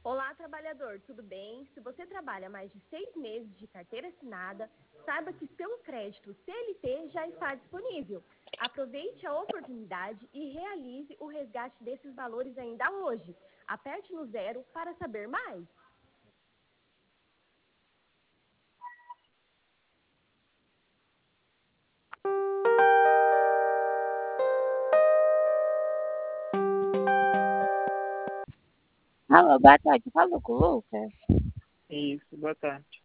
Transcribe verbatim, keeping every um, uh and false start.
Olá, trabalhador, tudo bem? Se você trabalha mais de seis meses de carteira assinada, saiba que seu crédito C L T já está disponível. Aproveite a oportunidade e realize o resgate desses valores ainda hoje. Aperte no zero para saber mais. Alô, boa tarde. Falou com o Lucas? Isso, boa tarde.